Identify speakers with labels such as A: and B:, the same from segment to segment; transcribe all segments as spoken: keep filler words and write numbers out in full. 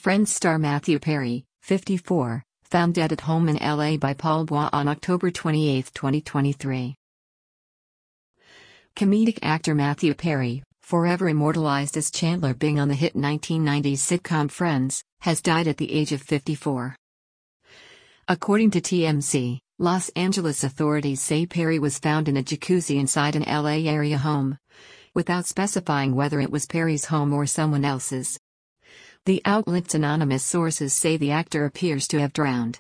A: Friends star Matthew Perry, fifty-four, found dead at home in L A by Paul Bois on October twenty-eighth, twenty twenty-three. Comedic actor Matthew Perry, forever immortalized as Chandler Bing on the hit nineteen nineties sitcom Friends, has died at the age of fifty-four. According to T M Z, Los Angeles authorities say Perry was found in a jacuzzi inside an L A area home, without specifying whether it was Perry's home or someone else's. The outlet's anonymous sources say the actor appears to have drowned.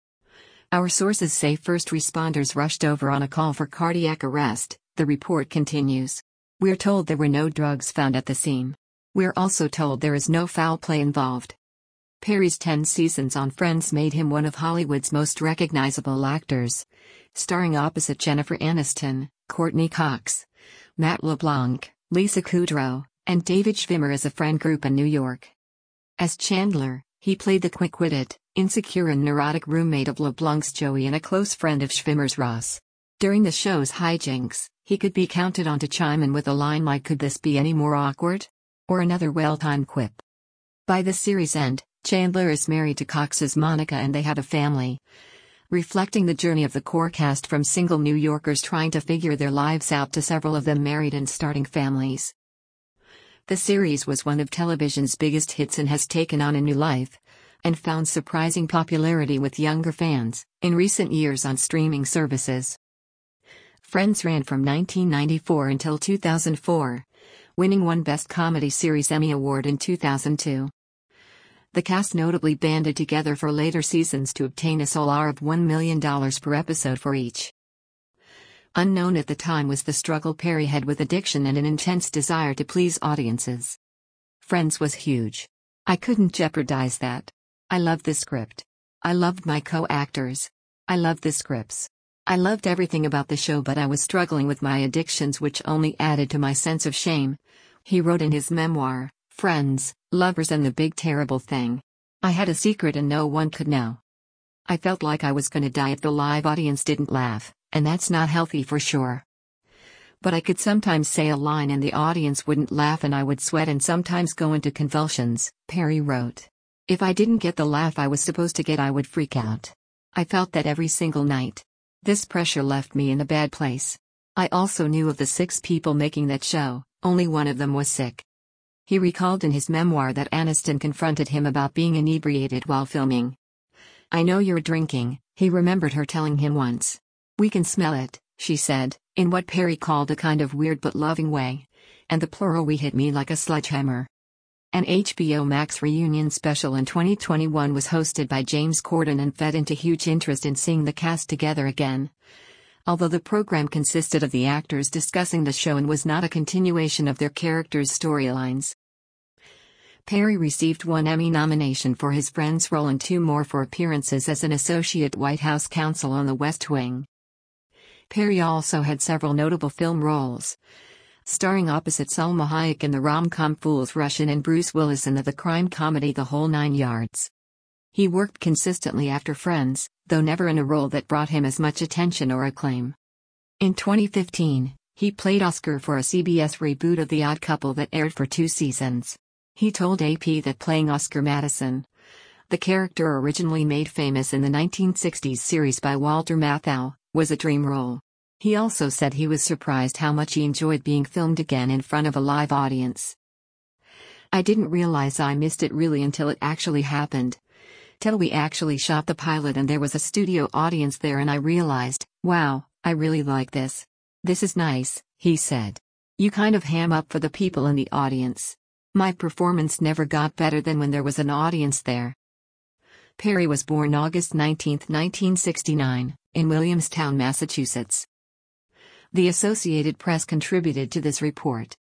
A: Our sources say first responders rushed over on a call for cardiac arrest, the report continues. We're told there were no drugs found at the scene. We're also told there is no foul play involved. Perry's ten seasons on Friends made him one of Hollywood's most recognizable actors, starring opposite Jennifer Aniston, Courtney Cox, Matt LeBlanc, Lisa Kudrow, and David Schwimmer as a friend group in New York. As Chandler, he played the quick-witted, insecure and neurotic roommate of LeBlanc's Joey and a close friend of Schwimmer's Ross. During the show's hijinks, he could be counted on to chime in with a line like "Could this be any more awkward?" or another well-timed quip. By the series' end, Chandler is married to Cox's Monica and they had a family, reflecting the journey of the core cast from single New Yorkers trying to figure their lives out to several of them married and starting families. The series was one of television's biggest hits and has taken on a new life, and found surprising popularity with younger fans, in recent years on streaming services. Friends ran from nineteen ninety-four until two thousand four, winning one Best Comedy Series Emmy Award in two thousand two. The cast notably banded together for later seasons to obtain a S O L R of one million dollars per episode for each. Unknown at the time was the struggle Perry had with addiction and an intense desire to please audiences. Friends was huge. I couldn't jeopardize that. I loved the script. I loved my co-actors. I loved the scripts. I loved everything about the show, but I was struggling with my addictions, which only added to my sense of shame, he wrote in his memoir, Friends, Lovers and the Big Terrible Thing. I had a secret and no one could know. I felt like I was gonna die if the live audience didn't laugh, and that's not healthy for sure. But I could sometimes say a line and the audience wouldn't laugh and I would sweat and sometimes go into convulsions, Perry wrote. If I didn't get the laugh I was supposed to get, I would freak out. I felt that every single night. This pressure left me in a bad place. I also knew of the six people making that show, only one of them was sick. He recalled in his memoir that Aniston confronted him about being inebriated while filming. I know you're drinking, he remembered her telling him once. We can smell it, she said, in what Perry called a kind of weird but loving way. And the plural "we" hit me like a sledgehammer. An H B O Max reunion special in twenty twenty-one was hosted by James Corden and fed into huge interest in seeing the cast together again. Although the program consisted of the actors discussing the show and was not a continuation of their characters' storylines. Perry received one Emmy nomination for his Friends role and two more for appearances as an associate White House counsel on The West Wing. Perry also had several notable film roles, starring opposite Salma Hayek in the rom-com Fools Rush In and Bruce Willis in the, the crime comedy The Whole Nine Yards. He worked consistently after Friends, though never in a role that brought him as much attention or acclaim. In twenty fifteen, he played Oscar for a C B S reboot of The Odd Couple that aired for two seasons. He told A P that playing Oscar Madison, the character originally made famous in the nineteen sixties series by Walter Matthau, was a dream role. He also said he was surprised how much he enjoyed being filmed again in front of a live audience. I didn't realize I missed it really until it actually happened. Till we actually shot the pilot and there was a studio audience there and I realized, wow, I really like this. This is nice, he said. You kind of ham up for the people in the audience. My performance never got better than when there was an audience there. Perry was born August nineteenth, nineteen sixty-nine, in Williamstown, Massachusetts. The Associated Press contributed to this report.